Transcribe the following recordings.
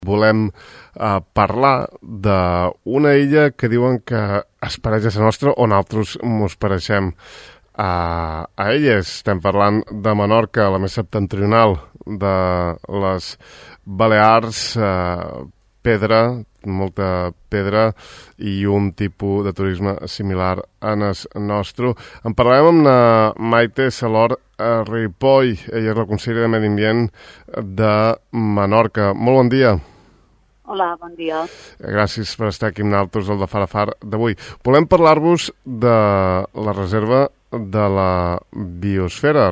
Volem parlar d'una illa que diuen que es pareix a la nostra o nosaltres mos pareixem a elles. Estem parlant de Menorca, la més septentrional de les Balears, pedra, molta pedra i un tipus de turisme similar en el nostre. En parlarem amb la Maite Salor Ripoll, ella és la consellera de Medi Ambient de Menorca. Molt bon dia. Hola, bon dia. Gràcies per estar aquí amb nosaltres al de Farafar d'avui. Volem parlar-vos de la reserva de la biosfera,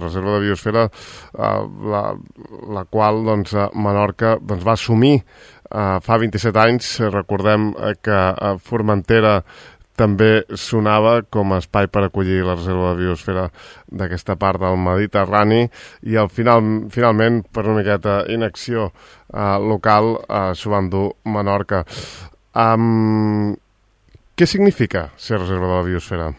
la qual Menorca va assumir fa 27 anys. Recordem que a Formentera també sonava com a espai per acollir la reserva de biosfera d'aquesta part del Mediterrani i finalment, per una miqueta inacció local, s'ho va endur Menorca. Què significa ser reserva de la biosfera?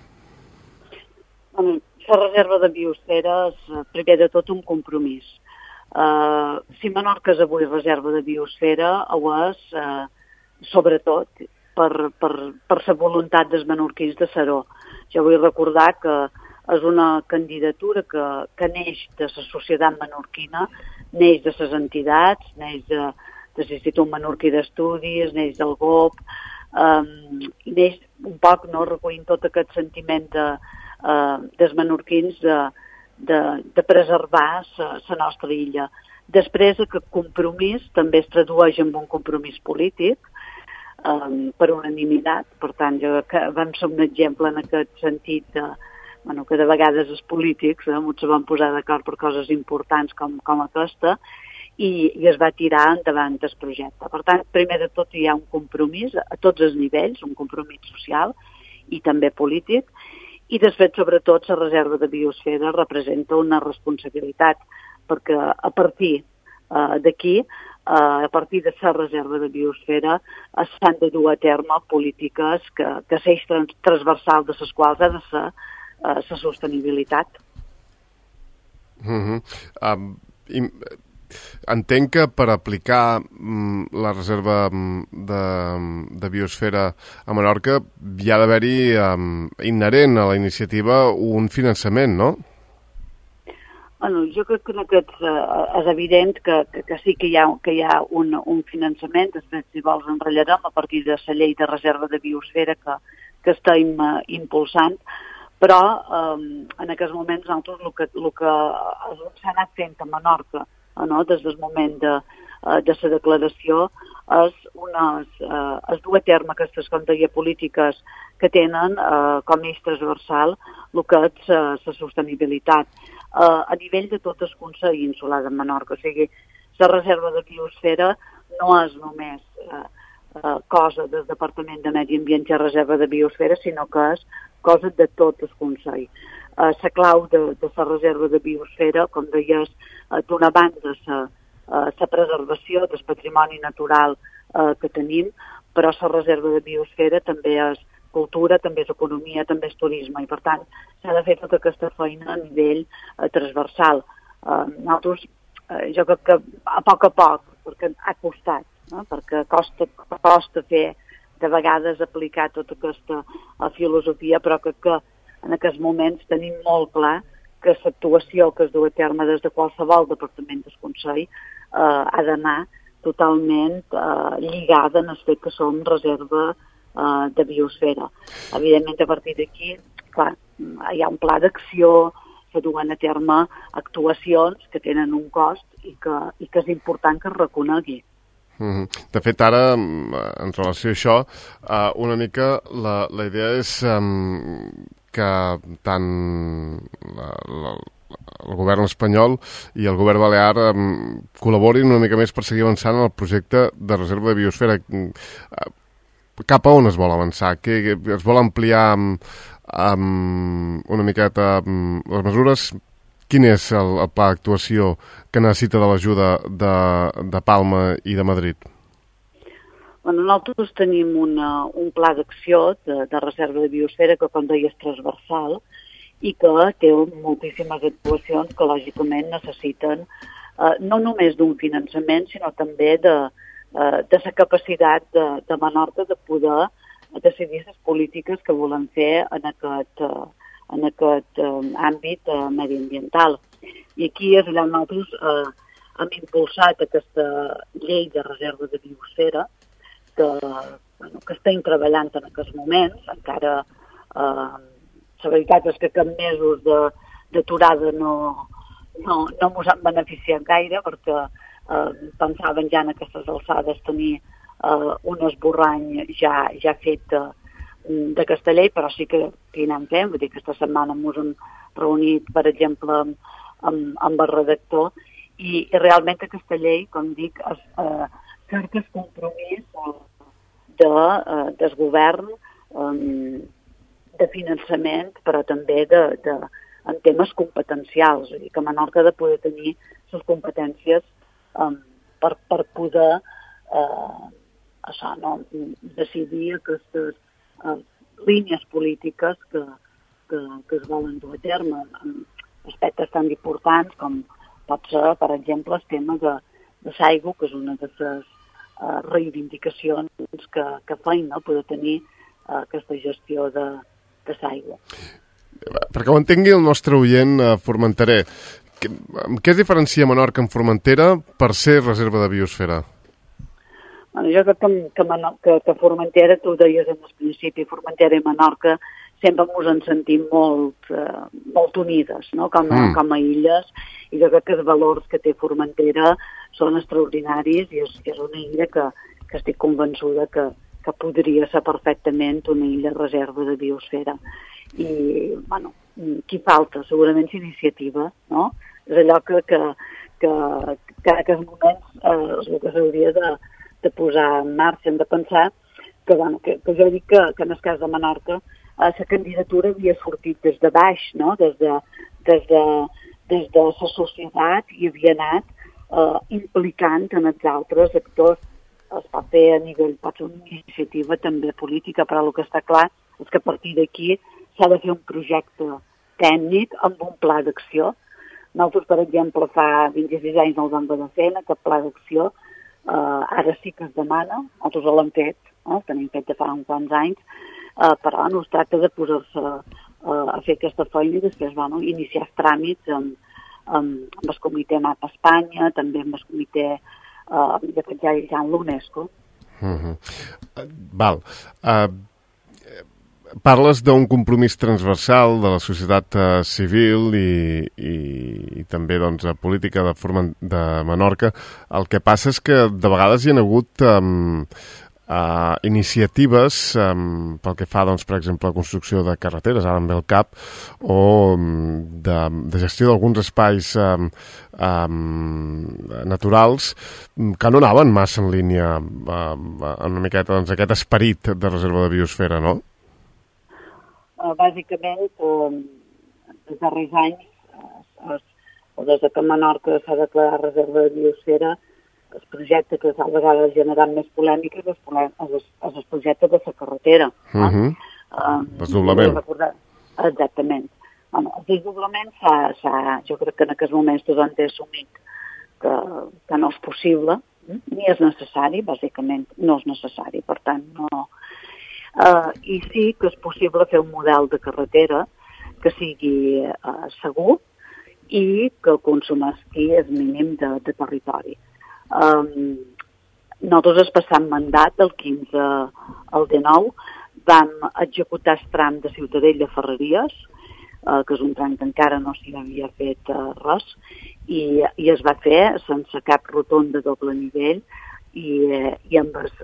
Ser reserva de biosfera és, primer de tot, un compromís. Si Menorca és avui reserva de biosfera, ho és, sobretot, per la voluntat dels menorquins de ser-ho. Jo vull recordar que és una candidatura que neix de la societat menorquina, neix de les entitats, neix de l'Institut Menorquí d'Estudis, neix del GOP, i neix un poc recollint tot aquest sentiment dels menorquins de preservar la nostra illa. Després, aquest compromís també es tradueix en un compromís polític, per unanimitat. Per tant, vam ser un exemple en aquest sentit que de vegades els polítics se van posar d'acord per coses importants com aquesta i es va tirar endavant el projecte. Per tant, primer de tot hi ha un compromís a tots els nivells, un compromís social i també polític, i després, sobretot, la reserva de biosfera representa una responsabilitat, perquè a partir d'aquí, a partir de la reserva de biosfera, s'han de dur a terme polítiques que l'eix transversal de les quals ha de ser la sostenibilitat. Entenc que per aplicar la reserva de biosfera a Menorca hi ha d'haver-hi inherent a la iniciativa un finançament, no? Jo crec que és evident que sí que hi ha un finançament. Després, si vols, enratllarem a partir de la llei de reserva de biosfera que estem impulsant, però en aquests moments nosaltres el que s'ha anat fent a Menorca des del moment de la declaració és dur a terme aquestes, com deia, polítiques que tenen com a eix transversal el que és la sostenibilitat a nivell de tot el Consell Insular de Menorca. O sigui, la reserva de biosfera no és només cosa del Departament de Medi Ambient i Reserva de Biosfera, sinó que és cosa de tot el Consell. La clau de la reserva de biosfera, com deies, d'una banda la preservació del patrimoni natural que tenim, però la reserva de biosfera també és cultura, també és economia, també és turisme, i per tant s'ha de fer tota aquesta feina a nivell transversal. Nosaltres, jo crec que a poc, perquè ha costat, perquè costa fer de vegades aplicar tota aquesta filosofia, però crec que en aquests moments tenim molt clar que l'actuació que es du a terme des de qualsevol departament del Consell ha d'anar totalment lligada en el fet que som reserva de biosfera. Evidentment, a partir d'aquí, clar, hi ha un pla d'acció, se duen a terme actuacions que tenen un cost i que és important que es reconegui. De fet, ara, en relació a això, una mica la idea és que tant el govern espanyol i el govern balear col·laborin una mica més per seguir avançant en el projecte de reserva de biosfera. Cap a on es vol avançar? Que es vol ampliar una miqueta les mesures? Quin és el pla d'actuació que necessita de l'ajuda de Palma i de Madrid? Nosaltres tenim un pla d'acció de reserva de biosfera que, com deia, és transversal i que té moltíssimes actuacions que, lògicament, necessiten no només d'un finançament, sinó també de la capacitat de Menorca de poder decidir les polítiques que volen fer en aquest àmbit mediambiental. I aquí és allà on nosaltres hem impulsat aquesta llei de reserva de biosfera que estem treballant en aquests moments. Encara la veritat és que cap mesos d'aturada no ens han beneficiat gaire, perquè pensaven ja en aquestes alçades tenir un esborrany ja fet d'aquesta llei, però sí que hi anem fent. Vull dir, aquesta setmana ens hem reunit, per exemple, amb el redactor, i realment aquesta llei, com dic, cerca el compromís del govern de finançament, però també en temes competencials. Vull dir que Menorca ha de poder tenir les competències per poder decidir aquestes línies polítiques que es volen dur a terme en aspectes tan importants com pot ser, per exemple, el tema de l'aigua, que és una de les reivindicacions que feina poder tenir aquesta gestió de l'aigua. Perquè ho entengui el nostre oient formenterer, què es diferencia Menorca en Formentera per ser reserva de biosfera? Bueno, jo crec que Formentera, tu ho deies en el principi, Formentera i Menorca sempre ens hem sentit molt unides, no? com a illes, i jo crec que els valors que té Formentera són extraordinaris, i és una illa que estic convençuda que podria ser perfectament una illa reserva de biosfera. I, bueno, qui falta? Segurament iniciativa, no? És allò que en aquests moments és el que s'hauria de posar en marxa, hem de pensar que jo dic que en el cas de Menorca la candidatura havia sortit des de baix, no? Des de la societat, i havia anat implicant en els altres actors. Es pot fer a nivell, pot ser una iniciativa també política, però el que està clar és que a partir d'aquí s'ha de fer un projecte tècnic amb un pla d'acció. Nosaltres, per exemple, fa 26 anys no el vam poder fer, en aquest pla d'acció. Ara sí que es demana, nosaltres l'hem fet, el tenim fet de fa uns quants anys, però no es tracta de posar-se a fer aquesta feina i després iniciar els tràmits amb el comitè MAP Espanya, també amb el comitè de fet ja en l'UNESCO. Val. Parles d'un compromís transversal de la societat civil i també política de Menorca. El que passa és que de vegades hi ha hagut iniciatives pel que fa, per exemple, a la construcció de carreteres, ara em ve el cap, o de gestió d'alguns espais naturals que no anaven massa en línia amb una miqueta aquest esperit de reserva de biosfera, no? Bàsicament, els darrers anys, o des que Menorca s'ha declarat reserva de biosfera, el projecte que a vegades ha generat més polèmica és el projecte de la carretera. Desdoblament. Exactament. El desdoblament jo crec que en aquests moments tothom té assumit que no és possible, ni és necessari, bàsicament no és necessari, per tant no. I sí que és possible fer un model de carretera que sigui segur i que consumeixi el mínim de territori. Nosaltres, el passat mandat, del 15 al 19, vam executar el tram de Ciutadella a Ferreries, que és un tram que encara no s'hi havia fet res, i es va fer sense cap rotonda de doble nivell i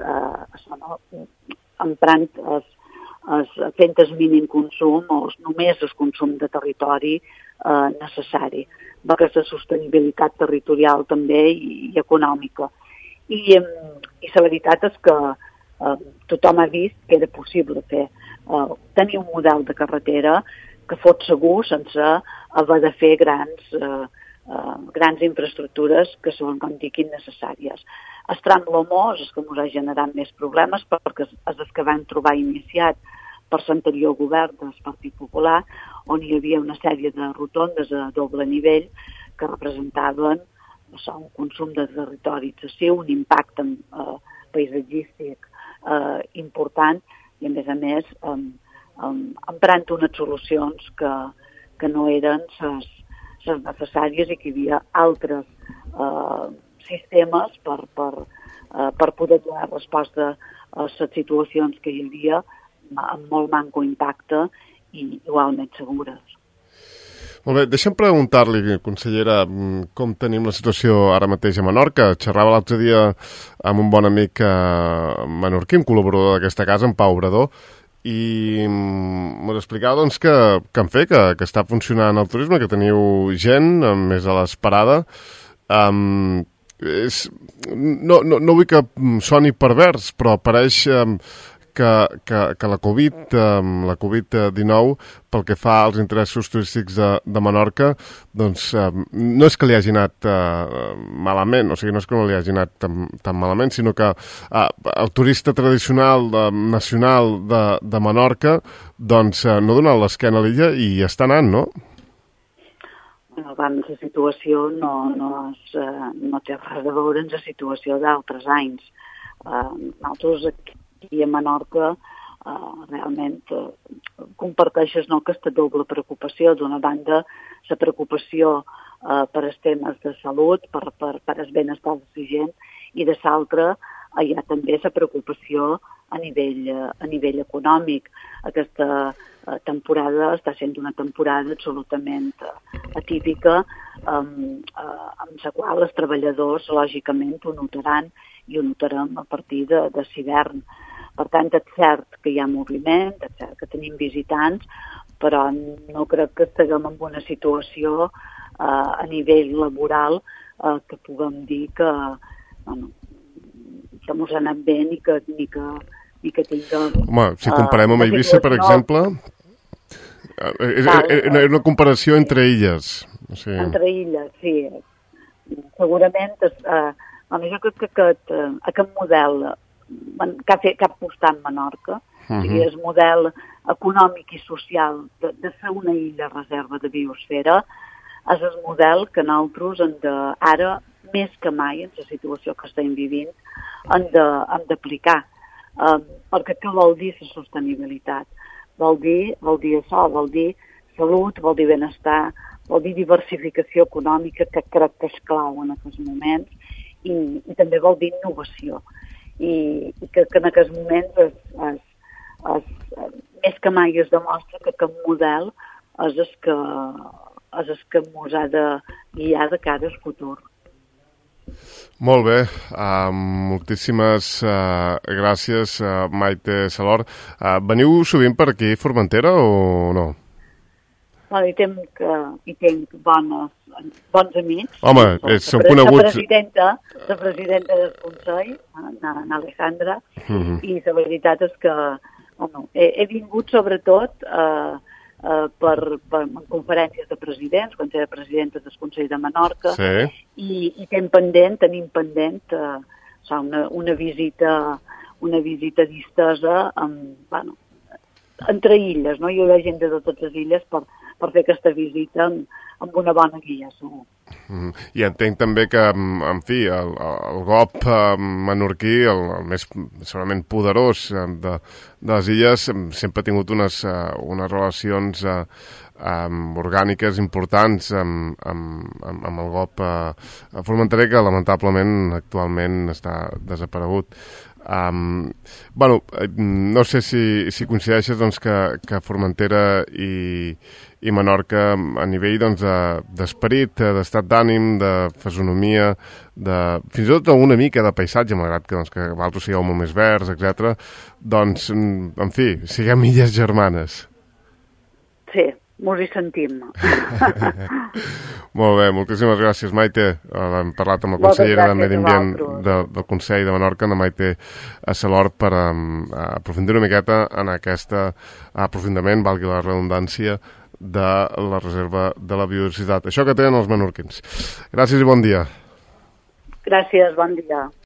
emprant fent el mínim consum o només el consum de territori necessari, amb aquesta sostenibilitat territorial també i econòmica. I la veritat és que tothom ha vist que era possible tenir un model de carretera que fos segur sense haver de fer grans infraestructures que són, com dic, innecessàries. El tram Lomó és el que ens ha generat més problemes perquè és el que vam trobar iniciat per l'anterior govern del Partit Popular, on hi havia una sèrie de rotondes a doble nivell que representaven un consum de territori excessiu, un impacte paisatgístic important i, a més, emprant unes solucions que no eren les necessàries i que hi havia altres sistemes per poder donar resposta a les situacions que hi havia amb molt manco impacte i igualment segures. Molt bé, deixa'm preguntar-li, consellera, com tenim la situació ara mateix a Menorca. Xerrava l'altre dia amb un bon amic menorquí, un col·laborador d'aquesta casa, en Pau Obrador, i m'explicava doncs, que en fi, que està funcionant el turisme, que teniu gent més a l'esperada. No vull que soni pervers, però pareix que la Covid-19, pel que fa als interessos turístics de Menorca, doncs no és que li hagi anat malament, o sigui, no és que no li hagi anat tan malament, sinó que el turista tradicional nacional de Menorca doncs no dona l'esquena a l'illa i està anant, no? Abans la situació no té res a veure amb la situació d'altres anys. Nosaltres aquí a Menorca realment comparteixes aquesta doble preocupació. D'una banda, la preocupació per els temes de salut, per el benestar de la gent, i de l'altra hi ha també la preocupació a nivell econòmic. Aquesta temporada està sent una temporada absolutament atípica, amb la qual els treballadors lògicament ho notaran i ho notarem a partir de l'hivern. Per tant, és cert que hi ha moviment, és cert que tenim visitants, però no crec que estiguem en una situació a nivell laboral que puguem dir que mos ha anat bé ni que tinguem... Home, si comparem amb Eivissa, per exemple, és una comparació entre illes. O sigui... Entre illes, sí. Segurament, jo crec que aquest model que ha apostat Menorca, o sigui, el model econòmic i social de ser una illa reserva de biosfera, és el model que nosaltres ara, més que mai, en la situació que estem vivint, hem d'aplicar. Perquè què vol dir la sostenibilitat? Vol dir això, vol dir salut, vol dir benestar, vol dir diversificació econòmica, que crec que és clau en aquests moments, i també vol dir innovació. I que en aquests moments més que mai es demostra que aquest model és el que ens ha de guiar de cara al futur. Molt bé, moltíssimes gràcies, Maite Salor. Veniu sovint per aquí a Formentera o no? Hi tinc bons amics. Home, són coneguts. La presidenta del Consell, n'Alejandra, i la veritat és que he vingut sobretot per conferències de presidents, quan era presidenta del Consell de Menorca, i tenim pendent una visita distesa entre illes, no? Hi haurà gent de totes les illes per fer aquesta visita amb una bona guia, segur. I entenc també que, en fi, el GOP menorquí, el més segurament poderós de les illes, sempre ha tingut unes relacions orgàniques importants amb el GOP formenterer, que lamentablement actualment està desaparegut. No sé si coincideixes doncs, que Formentera i Menorca a nivell d'esperit, d'estat d'ànim, de fisonomia, fins i tot alguna mica de paisatge, malgrat que vosaltres sigueu molt més verds, etc. Doncs, en fi, siguem illes germanes. Sí, mos hi sentim. Molt bé, moltíssimes gràcies, Maite. Hem parlat amb la consellera de Medi Ambient del Consell de Menorca, la Maite Salor, per aprofundir una miqueta en aquest aprofundiment, valgui la redundància, de la reserva de la biodiversitat. Això que tenen els menorquins. Gràcies i bon dia. Gràcies, bon dia.